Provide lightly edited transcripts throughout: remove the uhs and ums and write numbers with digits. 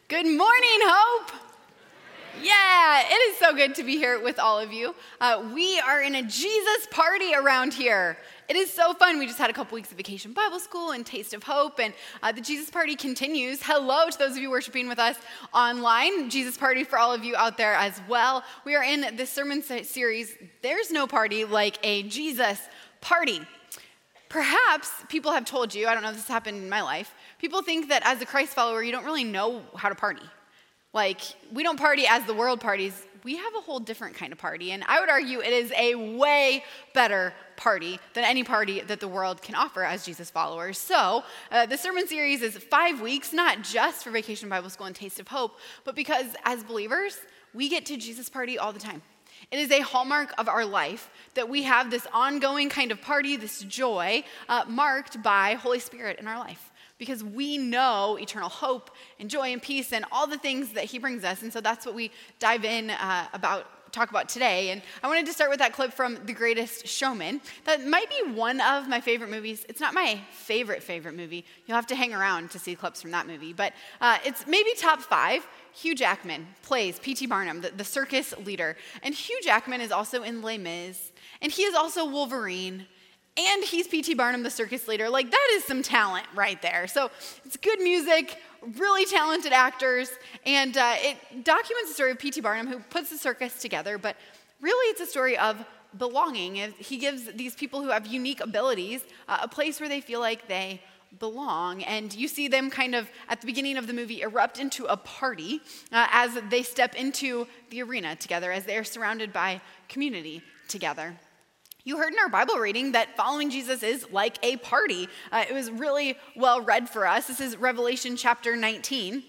Good morning, Hope. Yeah, it is so good to be here with all of you. We are in a Jesus party around here. It is so fun. We just had a couple weeks of Vacation Bible School and Taste of Hope, and the Jesus party continues. Hello to those of you worshiping with us online. Jesus party for all of you out there as well. We are in this sermon series, There's No Party Like a Jesus Party. Perhaps people have told you, I don't know if this happened in my life, people think that as a Christ follower, you don't really know how to party. Like, we don't party as the world parties. We have a whole different kind of party, and I would argue it is a way better party than any party that the world can offer as Jesus followers. So, the sermon series is 5 weeks, not just for Vacation Bible School and Taste of Hope, but because as believers, we get to Jesus party all the time. It is a hallmark of our life that we have this ongoing kind of party, this joy, marked by Holy Spirit in our life. Because we know eternal hope and joy and peace and all the things that he brings us. And so that's what we dive in talk about today. And I wanted to start with that clip from The Greatest Showman. That might be one of my favorite movies. It's not my favorite movie. You'll have to hang around to see clips from that movie. But it's maybe top 5. Hugh Jackman plays P.T. Barnum, the circus leader. And Hugh Jackman is also in Les Mis. And he is also Wolverine. And he's P.T. Barnum, the circus leader. Like, that is some talent right there. So it's good music, really talented actors, and it documents the story of P.T. Barnum, who puts the circus together, but really it's a story of belonging. He gives these people who have unique abilities a place where they feel like they belong. And you see them kind of, at the beginning of the movie, erupt into a party as they step into the arena together, as they are surrounded by community together. You heard in our Bible reading that following Jesus is like a party. It was really well read for us. This is Revelation chapter 19.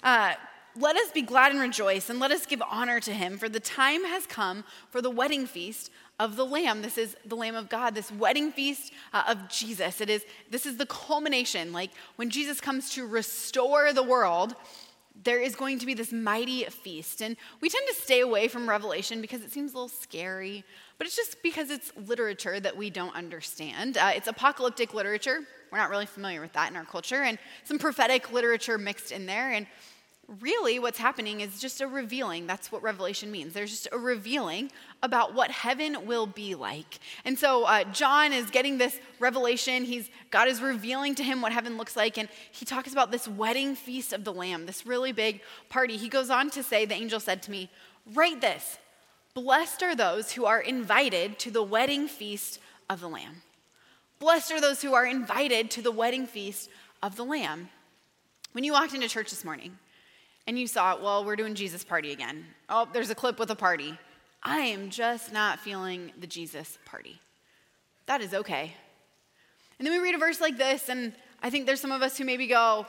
Let us be glad and rejoice, and let us give honor to him, for the time has come for the wedding feast of the Lamb. This is the Lamb of God, this wedding feast of Jesus. This is the culmination, like when Jesus comes to restore the world, there is going to be this mighty feast. And we tend to stay away from Revelation because it seems a little scary, but it's just because it's literature that we don't understand. It's apocalyptic literature. We're not really familiar with that in our culture, and some prophetic literature mixed in there. And really what's happening is just a revealing. That's what Revelation means. There's just a revealing about what heaven will be like. And so John is getting this revelation. God is revealing to him what heaven looks like, and he talks about this wedding feast of the Lamb, this really big party. He goes on to say, the angel said to me, "Write this, blessed are those who are invited to the wedding feast of the Lamb." Blessed are those who are invited to the wedding feast of the Lamb. When you walked into church this morning, and you saw, well, we're doing Jesus party again. Oh, there's a clip with a party. I am just not feeling the Jesus party. That is okay. And then we read a verse like this, and I think there's some of us who maybe go,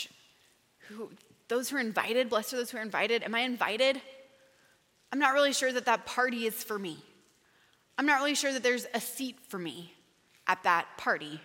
those who are invited, blessed are those who are invited. Am I invited? I'm not really sure that party is for me. I'm not really sure that there's a seat for me at that party.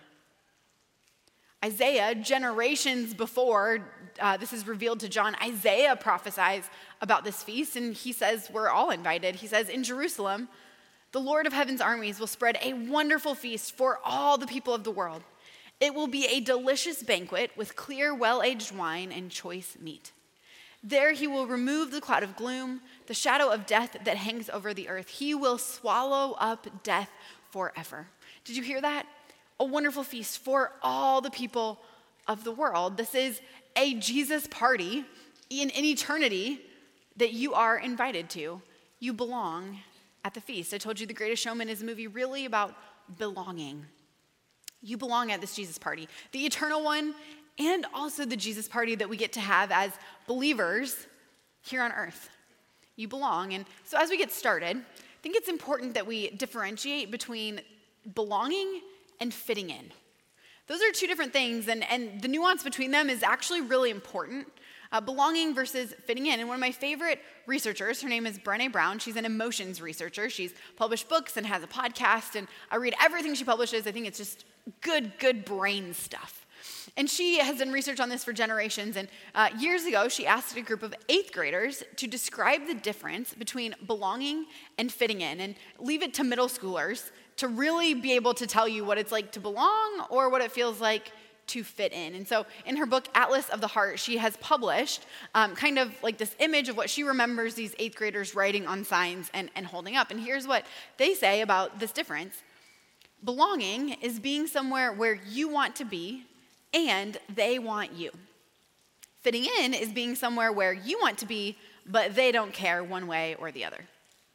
Isaiah, generations before this is revealed to John, Isaiah prophesies about this feast, and he says we're all invited. He says, "In Jerusalem, the Lord of heaven's armies will spread a wonderful feast for all the people of the world. It will be a delicious banquet with clear, well-aged wine and choice meat. There he will remove the cloud of gloom, the shadow of death that hangs over the earth. He will swallow up death forever." Did you hear that? A wonderful feast for all the people of the world. This is a Jesus party in eternity that you are invited to. You belong at the feast. I told you The Greatest Showman is a movie really about belonging. You belong at this Jesus party, the eternal one, and also the Jesus party that we get to have as believers here on earth. You belong. And so as we get started, I think it's important that we differentiate between belonging and fitting in. Those are two different things, and the nuance between them is actually really important. Belonging versus fitting in. And one of my favorite researchers, her name is Brené Brown. She's an emotions researcher. She's published books and has a podcast, and I read everything she publishes. I think it's just good brain stuff. And she has done research on this for generations. And years ago, she asked a group of 8th graders to describe the difference between belonging and fitting in, and leave it to middle schoolers to really be able to tell you what it's like to belong or what it feels like to fit in. And so in her book, Atlas of the Heart, she has published kind of like this image of what she remembers these 8th graders writing on signs and holding up. And here's what they say about this difference. Belonging is being somewhere where you want to be and they want you. Fitting in is being somewhere where you want to be, but they don't care one way or the other.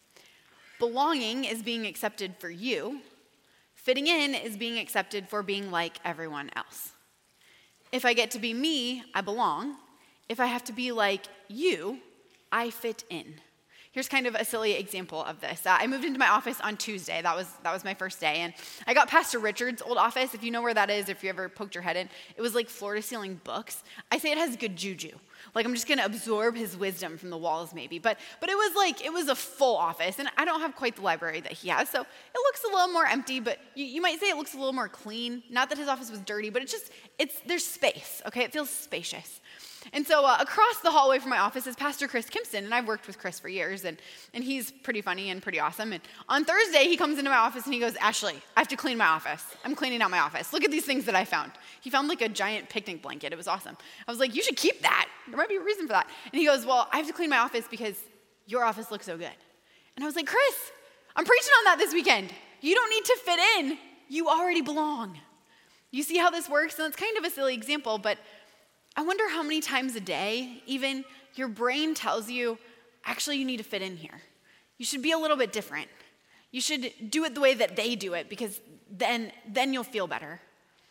Belonging is being accepted for you. Fitting in is being accepted for being like everyone else. If I get to be me, I belong. If I have to be like you, I fit in. Here's kind of a silly example of this. I moved into my office on Tuesday. That was my first day. And I got Pastor Richard's old office. If you know where that is, if you ever poked your head in, it was like floor-to-ceiling books. I say it has good juju. Like I'm just going to absorb his wisdom from the walls maybe. But it was a full office. And I don't have quite the library that he has. So it looks a little more empty, but you might say it looks a little more clean. Not that his office was dirty, but there's space, okay? It feels spacious. And so across the hallway from my office is Pastor Chris Kimpson, and I've worked with Chris for years, and he's pretty funny and pretty awesome. And on Thursday, he comes into my office and he goes, Ashley, I have to clean my office. I'm cleaning out my office. Look at these things that I found. He found like a giant picnic blanket. It was awesome. I was like, you should keep that. There might be a reason for that. And he goes, well, I have to clean my office because your office looks so good. And I was like, Chris, I'm preaching on that this weekend. You don't need to fit in. You already belong. You see how this works? And it's kind of a silly example, but I wonder how many times a day, even your brain tells you, actually, you need to fit in here. You should be a little bit different. You should do it the way that they do it because then you'll feel better.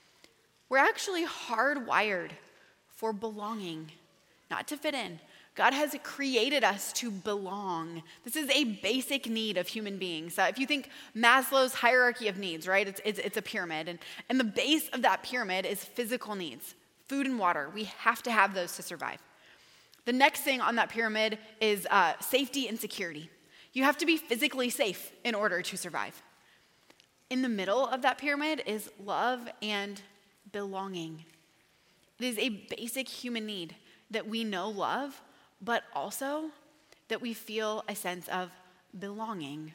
We're actually hardwired for belonging, not to fit in. God has created us to belong. This is a basic need of human beings. If you think Maslow's hierarchy of needs, right? It's a pyramid. And the base of that pyramid is physical needs. Food and water. We have to have those to survive. The next thing on that pyramid is safety and security. You have to be physically safe in order to survive. In the middle of that pyramid is love and belonging. It is a basic human need that we know love, but also that we feel a sense of belonging.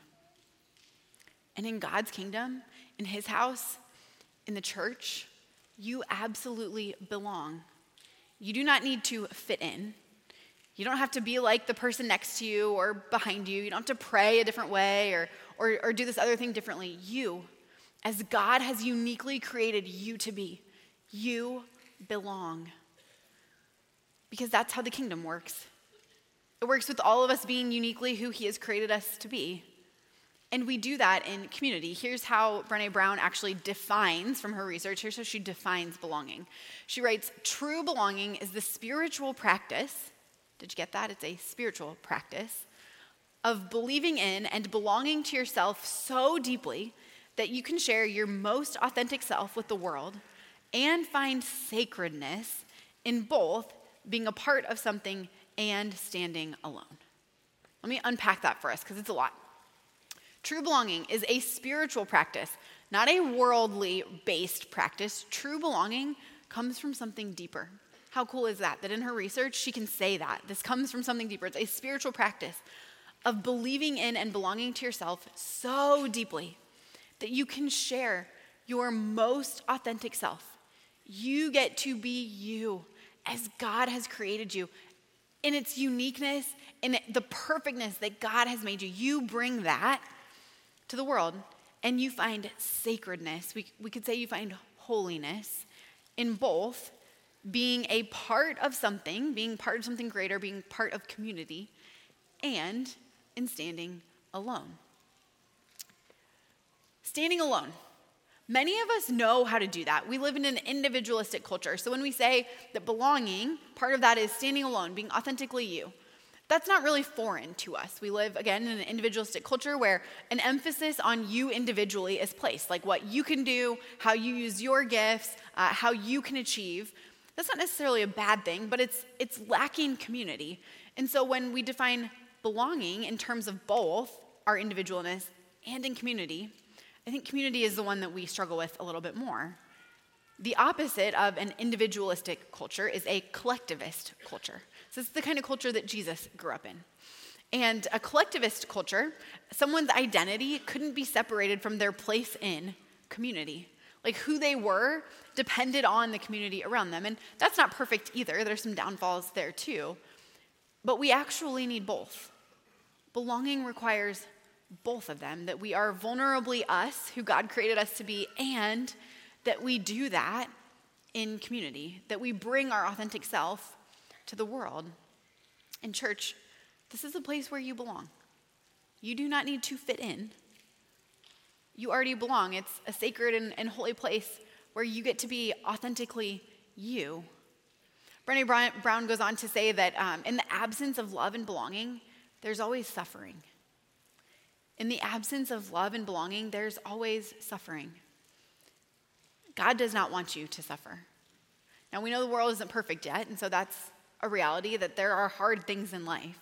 And in God's kingdom, in his house, in the church, you absolutely belong. You do not need to fit in. You don't have to be like the person next to you or behind you. You don't have to pray a different way or do this other thing differently. You, as God has uniquely created you to be, you belong. Because that's how the kingdom works. It works with all of us being uniquely who he has created us to be. And we do that in community. Here's how Brené Brown actually defines, from her research, here's how she defines belonging. She writes, true belonging is the spiritual practice, did you get that? It's a spiritual practice, of believing in and belonging to yourself so deeply that you can share your most authentic self with the world and find sacredness in both being a part of something and standing alone. Let me unpack that for us because it's a lot. True belonging is a spiritual practice, not a worldly-based practice. True belonging comes from something deeper. How cool is that? That in her research, she can say that. This comes from something deeper. It's a spiritual practice of believing in and belonging to yourself so deeply that you can share your most authentic self. You get to be you as God has created you. In its uniqueness, in the perfectness that God has made you, you bring that to the world, and you find sacredness. We could say you find holiness in both being a part of something, being part of something greater, being part of community, and in standing alone. Standing alone. Many of us know how to do that. We live in an individualistic culture. So when we say that belonging, part of that is standing alone, being authentically you. That's not really foreign to us. We live, again, in an individualistic culture where an emphasis on you individually is placed, like what you can do, how you use your gifts, how you can achieve. That's not necessarily a bad thing, but it's lacking community. And so when we define belonging in terms of both our individualness and in community, I think community is the one that we struggle with a little bit more. The opposite of an individualistic culture is a collectivist culture. So it's the kind of culture that Jesus grew up in. And a collectivist culture, someone's identity couldn't be separated from their place in community. Like who they were depended on the community around them. And that's not perfect either. There's some downfalls there too. But we actually need both. Belonging requires both of them, that we are vulnerably us, who God created us to be, and that we do that in community, that we bring our authentic self to the world. In church, this is a place where you belong. You do not need to fit in. You already belong. It's a sacred and holy place where you get to be authentically you. Brené Brown goes on to say that in the absence of love and belonging, there's always suffering. In the absence of love and belonging, there's always suffering. God does not want you to suffer. Now, we know the world isn't perfect yet, and so that's a reality, that there are hard things in life.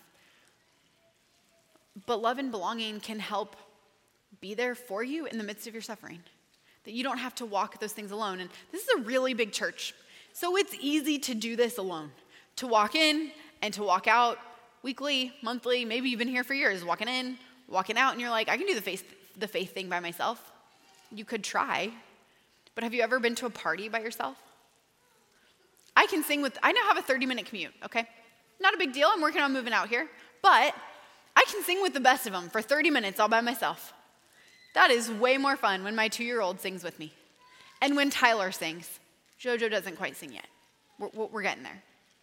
But love and belonging can help be there for you in the midst of your suffering, that you don't have to walk those things alone. And this is a really big church, so it's easy to do this alone, to walk in and to walk out weekly, monthly, maybe you've been here for years, walking in, walking out, and you're like, I can do the faith thing by myself. You could try, but have you ever been to a party by yourself? I now have a 30-minute commute, okay? Not a big deal, I'm working on moving out here, but I can sing with the best of them for 30 minutes all by myself. That is way more fun when my 2-year-old sings with me. And when Tyler sings. Jojo doesn't quite sing yet. We're getting there.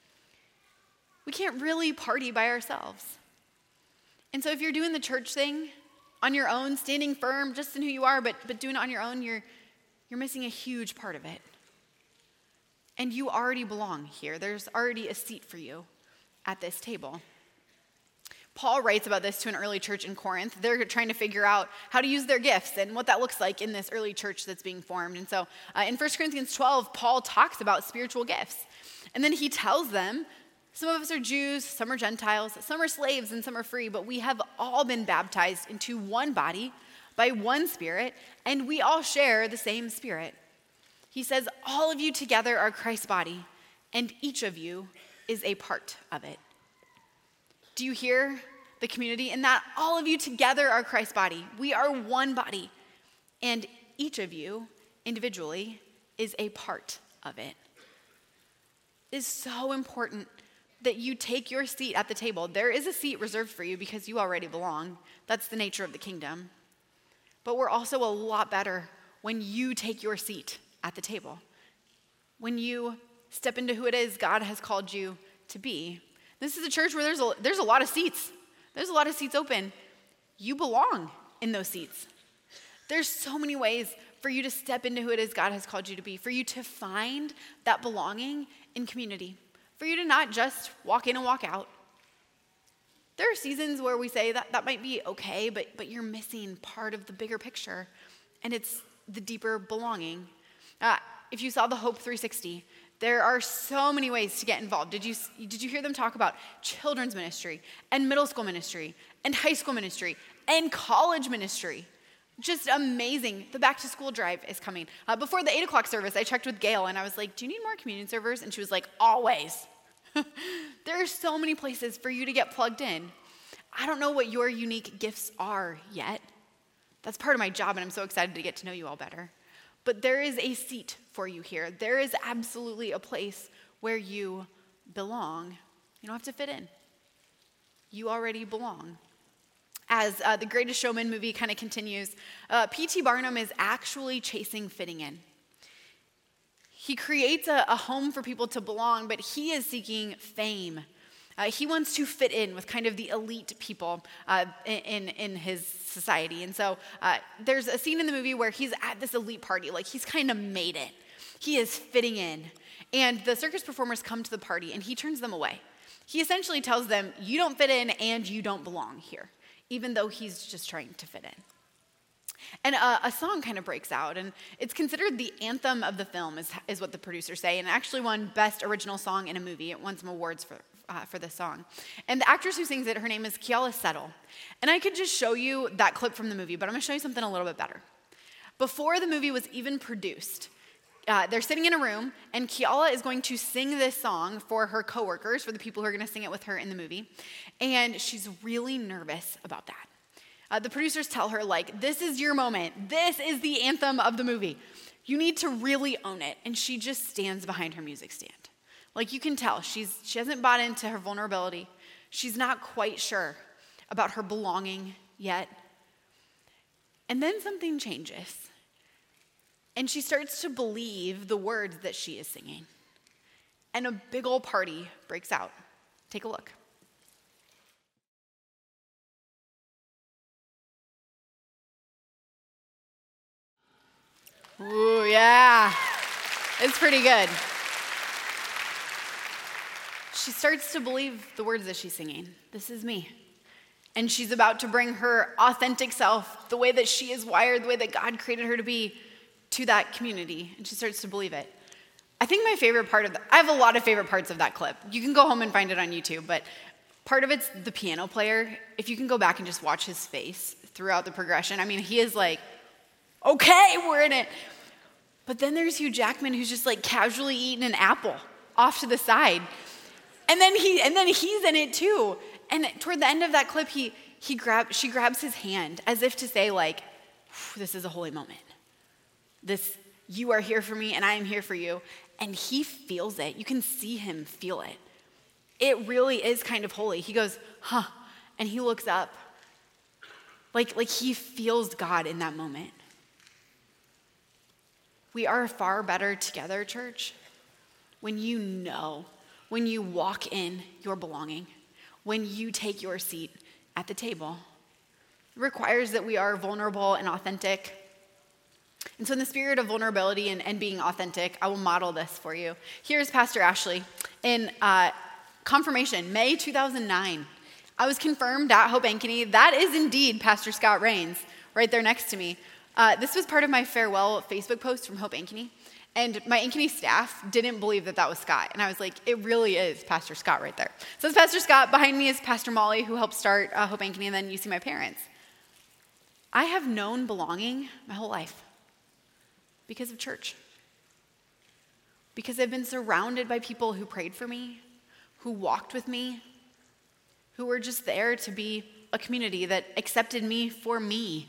We can't really party by ourselves. And so if you're doing the church thing on your own, standing firm just in who you are, but doing it on your own, you're missing a huge part of it. And you already belong here. There's already a seat for you at this table. Paul writes about this to an early church in Corinth. They're trying to figure out how to use their gifts and what that looks like in this early church that's being formed. And so in 1 Corinthians 12, Paul talks about spiritual gifts. And then he tells them, some of us are Jews, some are Gentiles, some are slaves, and some are free, but we have all been baptized into one body by one Spirit, and we all share the same Spirit. He says, all of you together are Christ's body, and each of you is a part of it. Do you hear the community in that? All of you together are Christ's body. We are one body, and each of you individually is a part of it. It is so important that you take your seat at the table. There is a seat reserved for you because you already belong. That's the nature of the kingdom. But we're also a lot better when you take your seat at the table. When you step into who it is God has called you to be. This is a church where there's a lot of seats. There's a lot of seats open. You belong in those seats. There's so many ways for you to step into who it is God has called you to be, for you to find that belonging in community, for you to not just walk in and walk out. There are seasons where we say that might be okay, but you're missing part of the bigger picture, and it's the deeper belonging. If you saw the Hope 360, there are so many ways to get involved. Did you hear them talk about children's ministry and middle school ministry and high school ministry and college ministry? Just amazing. The back to school drive is coming. Before the 8 o'clock service, I checked with Gail and I was like, do you need more communion servers? And she was like, always. There are so many places for you to get plugged in. I don't know what your unique gifts are yet. That's part of my job, and I'm so excited to get to know you all better. But there is a seat for you here. There is absolutely a place where you belong. You don't have to fit in. You already belong. As the Greatest Showman movie kind of continues, P.T. Barnum is actually chasing fitting in. He creates a home for people to belong, but he is seeking fame. He wants to fit in with kind of the elite people in his society. And so there's a scene in the movie where he's at this elite party, like he's kind of made it. He is fitting in. And the circus performers come to the party and he turns them away. He essentially tells them, you don't fit in and you don't belong here, even though he's just trying to fit in. And a song kind of breaks out, and it's considered the anthem of the film, is what the producers say, and actually won Best Original Song in a Movie. It won some awards for this song. And the actress who sings it, her name is Keala Settle. And I could just show you that clip from the movie, but I'm going to show you something a little bit better. Before the movie was even produced, they're sitting in a room, and Keala is going to sing this song for her coworkers, for the people who are going to sing it with her in the movie, and she's really nervous about that. The producers tell her, like, this is your moment. This is the anthem of the movie. You need to really own it. And she just stands behind her music stand. Like, you can tell, she hasn't bought into her vulnerability. She's not quite sure about her belonging yet. And then something changes. And she starts to believe the words that she is singing. And a big old party breaks out. Take a look. Ooh, yeah. It's pretty good. She starts to believe the words that she's singing. This is me. And she's about to bring her authentic self, the way that she is wired, the way that God created her to be, to that community. And she starts to believe it. I think my favorite part of I have a lot of favorite parts of that clip. You can go home and find it on YouTube, but part of it's the piano player. If you can go back and just watch his face throughout the progression, I mean, he is like, okay, we're in it. But then there's Hugh Jackman, who's just like casually eating an apple off to the side. And then he's in it too. And toward the end of that clip, she grabs his hand as if to say, like, this is a holy moment. You are here for me and I am here for you. And he feels it. You can see him feel it. It really is kind of holy. He goes, huh, and he looks up. Like he feels God in that moment. We are far better together, church, when you walk in your belonging, when you take your seat at the table. It requires that we are vulnerable and authentic. And so in the spirit of vulnerability and being authentic, I will model this for you. Here's Pastor Ashley in confirmation, May 2009. I was confirmed at Hope Ankeny. That is indeed Pastor Scott Rains, right there next to me. This was part of my farewell Facebook post from Hope Ankeny. And my Ankeny staff didn't believe that was Scott. And I was like, it really is Pastor Scott right there. So it's Pastor Scott. Behind me is Pastor Molly, who helped start Hope Ankeny. And then you see my parents. I have known belonging my whole life because of church. Because I've been surrounded by people who prayed for me, who walked with me, who were just there to be a community that accepted me for me.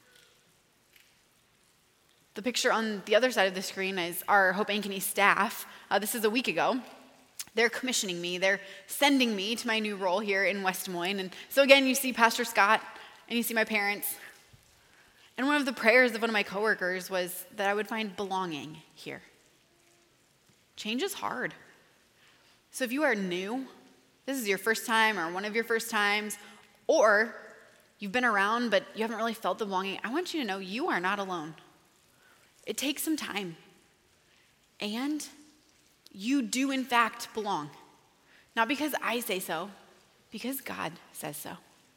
The picture on the other side of the screen is our Hope Ankeny staff. This is a week ago. They're commissioning me. They're sending me to my new role here in West Des Moines. And so again, you see Pastor Scott and you see my parents. And one of the prayers of one of my coworkers was that I would find belonging here. Change is hard. So if you are new, this is your first time or one of your first times, or you've been around but you haven't really felt the belonging, I want you to know you are not alone. It takes some time. And you do, in fact, belong. Not because I say so, because God says so.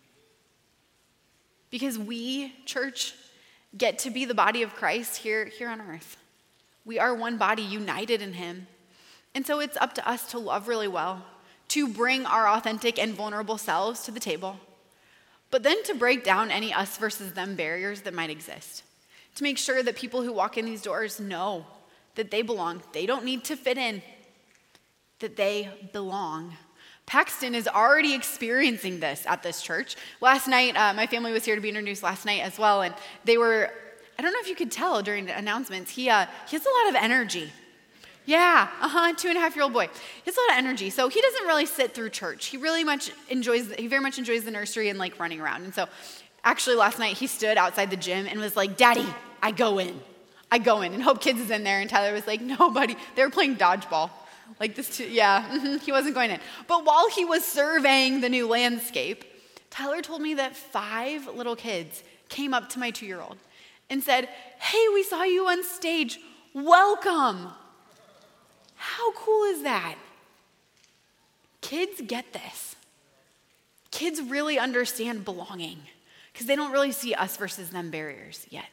Because we, church, get to be the body of Christ here on earth. We are one body united in him. And so it's up to us to love really well, to bring our authentic and vulnerable selves to the table, but then to break down any us versus them barriers that might exist. To make sure that people who walk in these doors know that they belong. They don't need to fit in, that they belong. Paxton is already experiencing this at this church. Last night, my family was here to be introduced last night as well, and they were, I don't know if you could tell during the announcements, he has a lot of energy. Yeah, 2.5-year-old boy. He has a lot of energy. So he doesn't really sit through church. He very much enjoys the nursery and like running around. And so actually, last night, he stood outside the gym and was like, Daddy, I go in. And Hope Kids is in there, and Tyler was like, no, buddy. They were playing dodgeball. Like this, he wasn't going in. But while he was surveying the new landscape, Tyler told me that 5 little kids came up to my 2-year-old and said, hey, we saw you on stage. Welcome. How cool is that? Kids get this. Kids really understand belonging, because they don't really see us versus them barriers yet.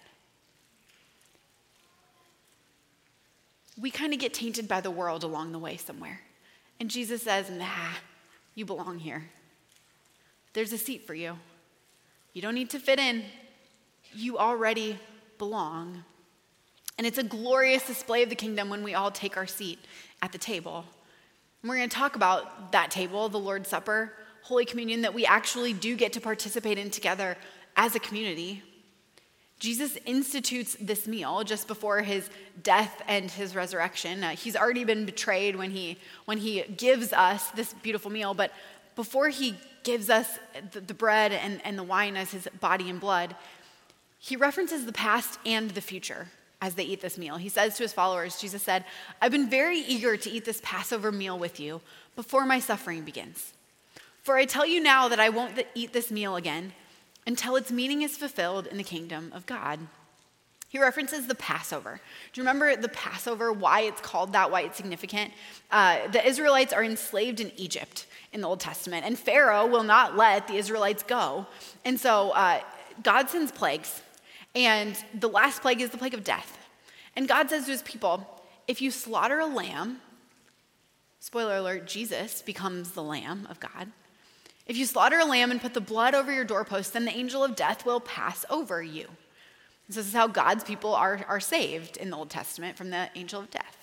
We kind of get tainted by the world along the way somewhere. And Jesus says, nah, you belong here. There's a seat for you. You don't need to fit in. You already belong. And it's a glorious display of the kingdom when we all take our seat at the table. And we're going to talk about that table, the Lord's Supper, Holy Communion, that we actually do get to participate in together as a community. Jesus institutes this meal just before his death and his resurrection. He's already been betrayed when he gives us this beautiful meal, but before he gives us the bread and the wine as his body and blood, he references the past and the future as they eat this meal. He says to his followers, Jesus said, "I've been very eager to eat this Passover meal with you before my suffering begins. For I tell you now that I won't eat this meal again until its meaning is fulfilled in the kingdom of God." He references the Passover. Do you remember the Passover, why it's called that, why it's significant? The Israelites are enslaved in Egypt in the Old Testament, and Pharaoh will not let the Israelites go. And so God sends plagues, and the last plague is the plague of death. And God says to his people, if you slaughter a lamb, spoiler alert, Jesus becomes the Lamb of God. If you slaughter a lamb and put the blood over your doorpost, then the angel of death will pass over you. This is how God's people are saved in the Old Testament from the angel of death.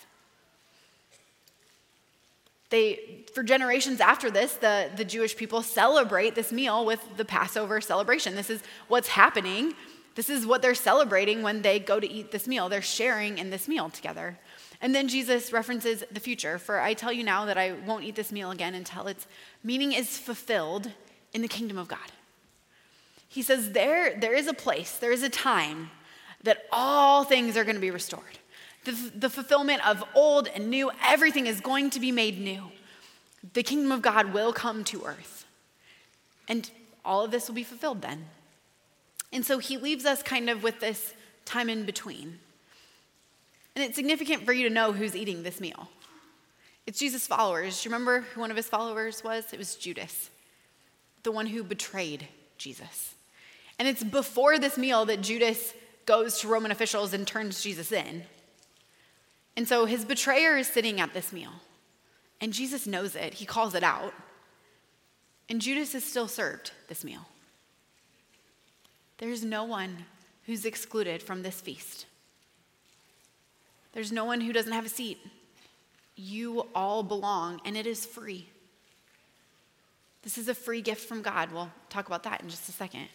For generations after this, the Jewish people celebrate this meal with the Passover celebration. This is what's happening. This is what they're celebrating when they go to eat this meal. They're sharing in this meal together. And then Jesus references the future. For I tell you now that I won't eat this meal again until its meaning is fulfilled in the kingdom of God. He says there is a place, there is a time that all things are going to be restored. The fulfillment of old and new, everything is going to be made new. The kingdom of God will come to earth. And all of this will be fulfilled then. And so he leaves us kind of with this time in between. And it's significant for you to know who's eating this meal. It's Jesus' followers. Do you remember who one of his followers was? It was Judas, the one who betrayed Jesus. And it's before this meal that Judas goes to Roman officials and turns Jesus in. And so his betrayer is sitting at this meal. And Jesus knows it. He calls it out. And Judas is still served this meal. There's no one who's excluded from this feast. There's no one who doesn't have a seat. You all belong, and it is free. This is a free gift from God. We'll talk about that in just a second.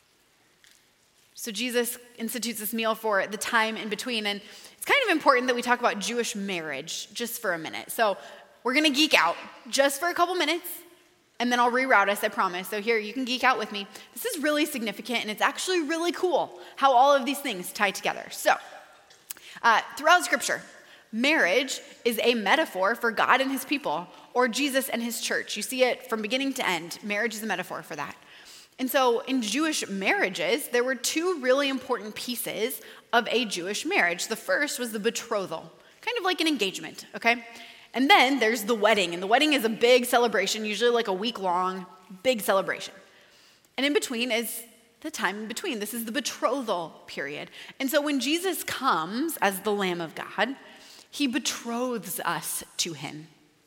So Jesus institutes this meal for the time in between, and it's kind of important that we talk about Jewish marriage just for a minute. So we're going to geek out just for a couple minutes, and then I'll reroute us, I promise. So here, you can geek out with me. This is really significant, and it's actually really cool how all of these things tie together. So throughout Scripture, marriage is a metaphor for God and his people, or Jesus and his church. You see it from beginning to end. Marriage is a metaphor for that. And so in Jewish marriages, there were two really important pieces of a Jewish marriage. The first was the betrothal, kind of like an engagement, okay? And then there's the wedding, and the wedding is a big celebration, usually like a week-long, big celebration. And in between is the time in between. This is the betrothal period. And so when Jesus comes as the Lamb of God, he betroths us to him.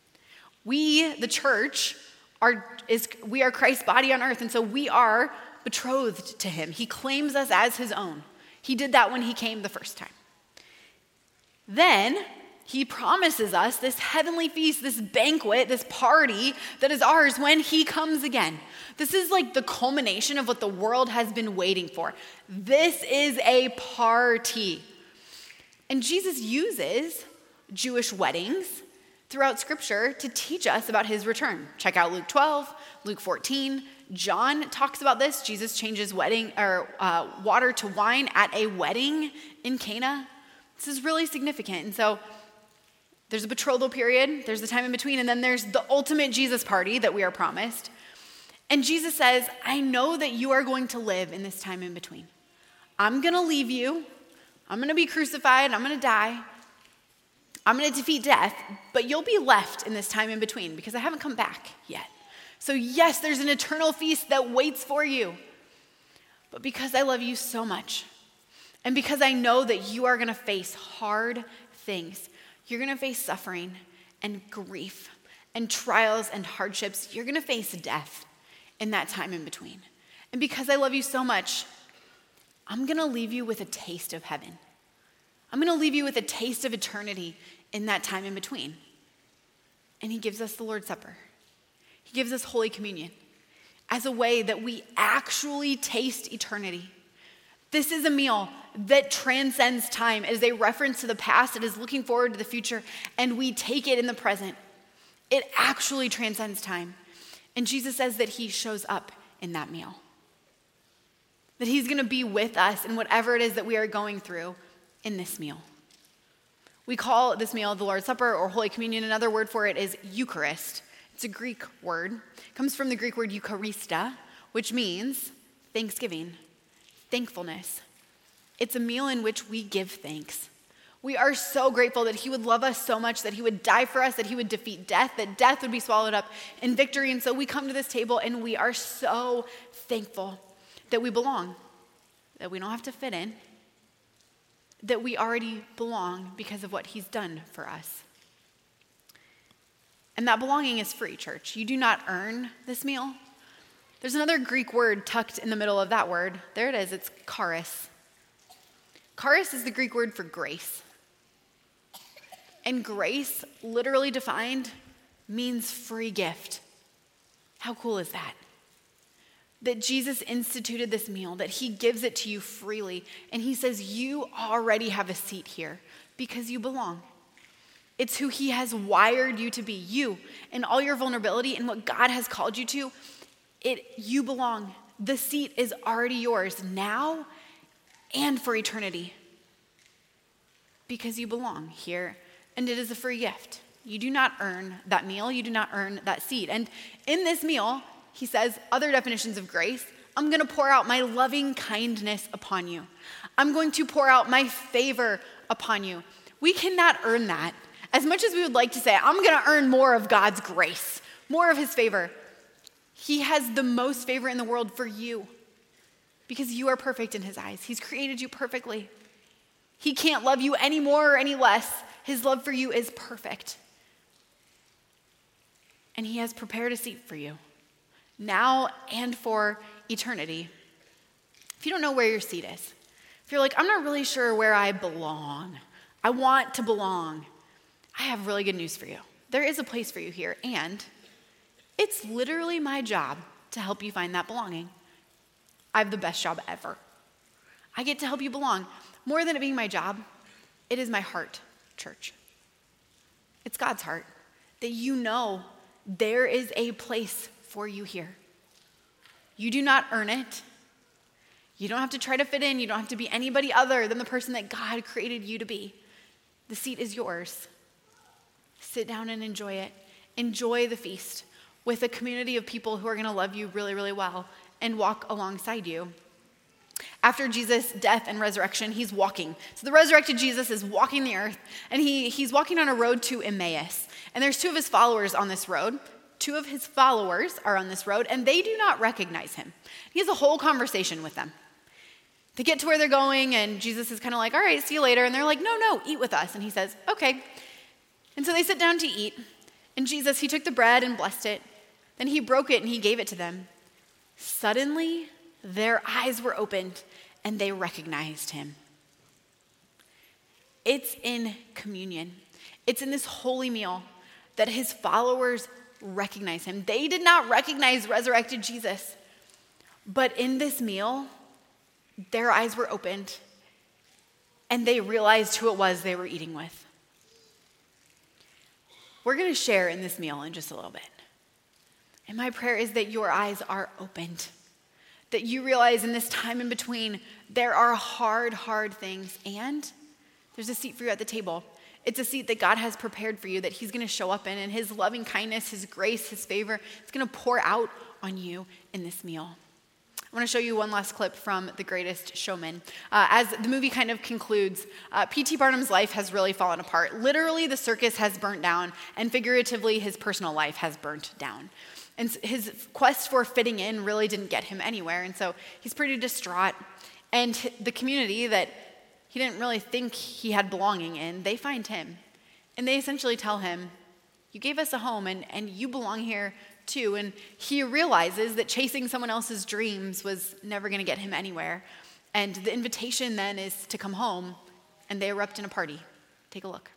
We, the church, we are Christ's body on earth, and so we are betrothed to him. He claims us as his own. He did that when he came the first time. Then he promises us this heavenly feast, this banquet, this party that is ours when he comes again. This is like the culmination of what the world has been waiting for. This is a party. And Jesus uses Jewish weddings throughout Scripture to teach us about his return. Check out Luke 12, Luke 14. John talks about this. Jesus changes water to wine at a wedding in Cana. This is really significant. And so there's a betrothal period, there's the time in between, and then there's the ultimate Jesus party that we are promised. And Jesus says, I know that you are going to live in this time in between. I'm going to leave you. I'm going to be crucified. I'm going to die. I'm going to defeat death, but you'll be left in this time in between because I haven't come back yet. So yes, there's an eternal feast that waits for you. But because I love you so much, and because I know that you are going to face hard things, you're going to face suffering and grief and trials and hardships. You're going to face death in that time in between. And because I love you so much, I'm going to leave you with a taste of heaven. I'm going to leave you with a taste of eternity in that time in between. And he gives us the Lord's Supper. He gives us Holy Communion as a way that we actually taste eternity. This is a meal that transcends time. It is a reference to the past. It is looking forward to the future, and we take it in the present. It actually transcends time. And Jesus says that he shows up in that meal, that he's going to be with us in whatever it is that we are going through in this meal. We call this meal the Lord's Supper or Holy Communion. Another word for it is Eucharist. It's a Greek word. It comes from the Greek word Eucharista, which means thanksgiving, thankfulness. It's a meal in which we give thanks. We are so grateful that he would love us so much, that he would die for us, that he would defeat death, that death would be swallowed up in victory. And so we come to this table and we are so thankful that we belong, that we don't have to fit in, that we already belong because of what he's done for us. And that belonging is free, church. You do not earn this meal. There's another Greek word tucked in the middle of that word. There it is. It's charis. Charis is the Greek word for grace. And grace, literally defined, means free gift. How cool is that? That Jesus instituted this meal, that he gives it to you freely, and he says you already have a seat here because you belong. It's who he has wired you to be, you, and all your vulnerability and what God has called you to. You belong. The seat is already yours now and for eternity because you belong here. And it is a free gift. You do not earn that meal. You do not earn that seat. And in this meal, he says, other definitions of grace, I'm going to pour out my loving kindness upon you. I'm going to pour out my favor upon you. We cannot earn that. As much as we would like to say, I'm going to earn more of God's grace, more of his favor. He has the most favor in the world for you because you are perfect in his eyes. He's created you perfectly. He can't love you any more or any less. His love for you is perfect. And he has prepared a seat for you, now and for eternity. If you don't know where your seat is, if you're like, I'm not really sure where I belong, I want to belong, I have really good news for you. There is a place for you here, and it's literally my job to help you find that belonging. I have the best job ever. I get to help you belong. More than it being my job, it is my heart, church. It's God's heart that you know there is a place for you here. You do not earn it. You don't have to try to fit in. You don't have to be anybody other than the person that God created you to be. The seat is yours. Sit down and enjoy it. Enjoy the feast with a community of people who are going to love you really, really well and walk alongside you. After Jesus' death and resurrection, he's walking. So the resurrected Jesus is walking the earth, and he's walking on a road to Emmaus. And there's two of his followers on this road. Two of his followers are on this road, and they do not recognize him. He has a whole conversation with them. They get to where they're going, and Jesus is kind of like, all right, see you later. And they're like, no, eat with us. And he says, okay. And so they sit down to eat. And Jesus, he took the bread and blessed it. Then he broke it and he gave it to them. Suddenly, their eyes were opened and they recognized him. It's in communion. It's in this holy meal that his followers recognize him. They did not recognize resurrected Jesus. But in this meal, their eyes were opened and they realized who it was they were eating with. We're going to share in this meal in just a little bit. And my prayer is that your eyes are opened, that you realize in this time in between, there are hard things, and there's a seat for you at the table. It's a seat that God has prepared for you that he's going to show up in, and his loving kindness, his grace, his favor, it's going to pour out on you in this meal. I want to show you one last clip from The Greatest Showman. As the movie kind of concludes, P.T. Barnum's life has really fallen apart. Literally, the circus has burnt down, and figuratively, his personal life has burnt down. And his quest for fitting in really didn't get him anywhere, and so he's pretty distraught. And the community that he didn't really think he had belonging in, they find him. And they essentially tell him, you gave us a home, and you belong here too. And he realizes that chasing someone else's dreams was never going to get him anywhere. And the invitation then is to come home, and they erupt in a party. Take a look.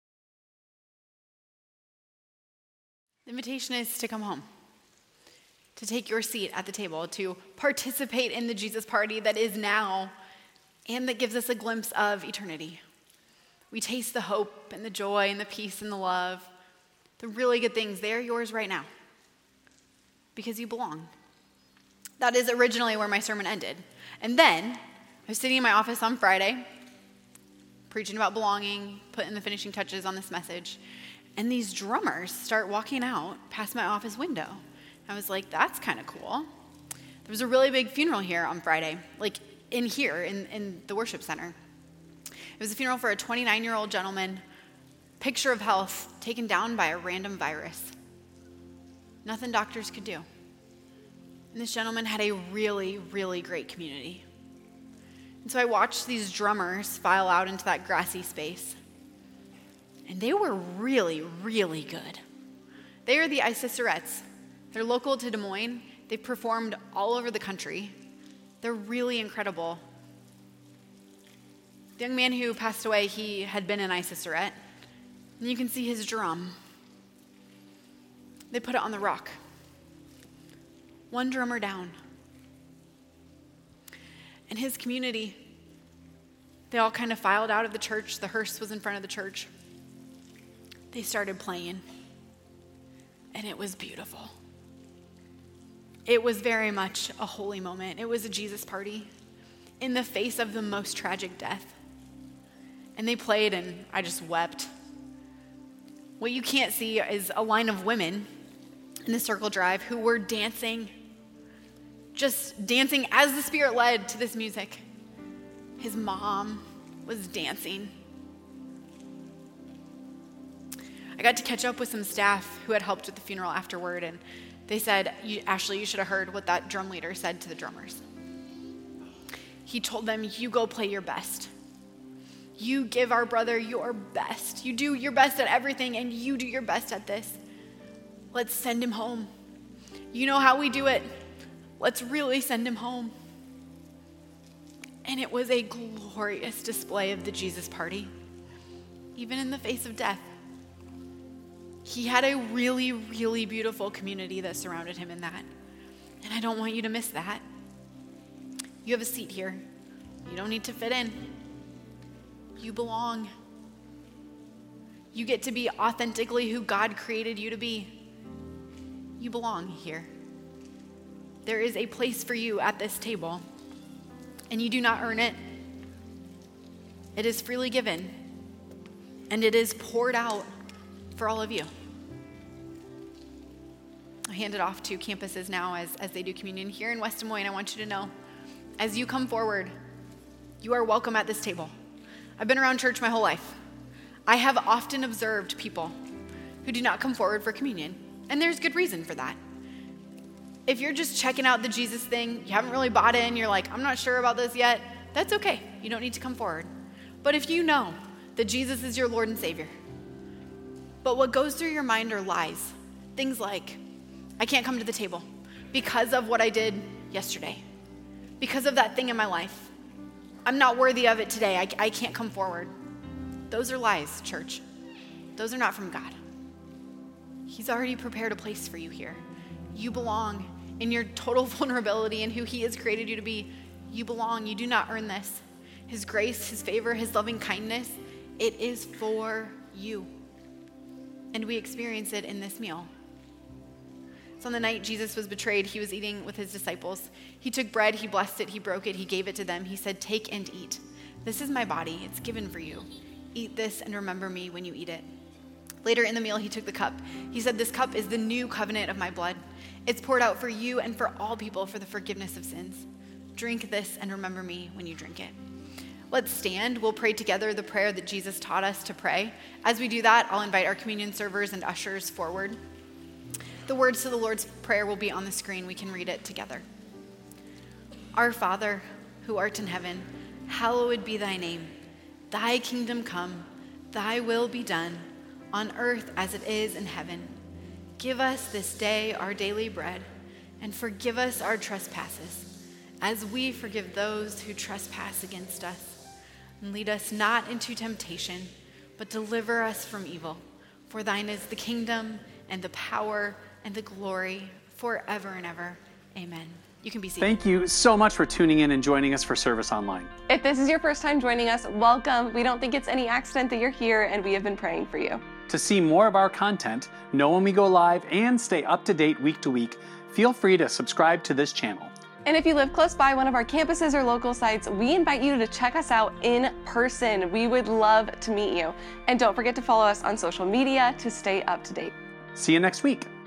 The invitation is to come home, to take your seat at the table, to participate in the Jesus party that is now and that gives us a glimpse of eternity. We taste the hope and the joy and the peace and the love, the really good things. They are yours right now because you belong. That is originally where my sermon ended. And then I was sitting in my office on Friday, preaching about belonging, putting the finishing touches on this message, and these drummers start walking out past my office window. I was like, that's kind of cool. There was a really big funeral here on Friday, like in the worship center. It was a funeral for a 29-year-old gentleman, picture of health, taken down by a random virus. Nothing doctors could do. And this gentleman had a really, really great community. And so I watched these drummers file out into that grassy space. And they were really, really good. They are the Isisserettes. They're local to Des Moines. They've performed all over the country. They're really incredible. The young man who passed away, he had been an Isisserette. And you can see his drum. They put it on the rock. One drummer down. And his community, they all kind of filed out of the church. The hearse was in front of the church. They started playing. And it was beautiful. It was very much a holy moment. It was a Jesus party in the face of the most tragic death. And they played, and I just wept. What you can't see is a line of women in the circle drive who were dancing, just dancing as the Spirit led to this music. His mom was dancing. I got to catch up with some staff who had helped with the funeral afterward, and they said, Ashley, you should have heard what that drum leader said to the drummers. He told them, you go play your best. You give our brother your best. You do your best at everything, and you do your best at this. Let's send him home. You know how we do it. Let's really send him home. And it was a glorious display of the Jesus party, even in the face of death. He had a really, really beautiful community that surrounded him in that. And I don't want you to miss that. You have a seat here. You don't need to fit in. You belong. You get to be authentically who God created you to be. You belong here. There is a place for you at this table, and you do not earn it. It is freely given, and it is poured out for all of you. I hand it off to campuses now as they do communion. Here in West Des Moines, I want you to know, as you come forward, you are welcome at this table. I've been around church my whole life. I have often observed people who do not come forward for communion, and there's good reason for that. If you're just checking out the Jesus thing, you haven't really bought in, you're like, I'm not sure about this yet, that's okay. You don't need to come forward. But if you know that Jesus is your Lord and Savior, but what goes through your mind are lies, things like, I can't come to the table because of what I did yesterday, because of that thing in my life. I'm not worthy of it today. I can't come forward. Those are lies, church. Those are not from God. He's already prepared a place for you here. You belong in your total vulnerability and who he has created you to be. You belong. You do not earn this. His grace, his favor, his loving kindness, it is for you. And we experience it in this meal. So on the night Jesus was betrayed, he was eating with his disciples. He took bread, he blessed it, he broke it, he gave it to them. He said, take and eat. This is my body. It's given for you. Eat this and remember me when you eat it. Later in the meal, he took the cup. He said, this cup is the new covenant of my blood. It's poured out for you and for all people for the forgiveness of sins. Drink this and remember me when you drink it. Let's stand. We'll pray together the prayer that Jesus taught us to pray. As we do that, I'll invite our communion servers and ushers forward. The words to the Lord's Prayer will be on the screen. We can read it together. Our Father, who art in heaven, hallowed be thy name. Thy kingdom come, thy will be done, on earth as it is in heaven. Give us this day our daily bread, and forgive us our trespasses, as we forgive those who trespass against us. And lead us not into temptation, but deliver us from evil. For thine is the kingdom and the power and the glory forever and ever. Amen. You can be seated. Thank you so much for tuning in and joining us for Service Online. If this is your first time joining us, welcome. We don't think it's any accident that you're here, and we have been praying for you. To see more of our content, know when we go live, and stay up to date week to week, feel free to subscribe to this channel. And if you live close by one of our campuses or local sites, we invite you to check us out in person. We would love to meet you. And don't forget to follow us on social media to stay up to date. See you next week.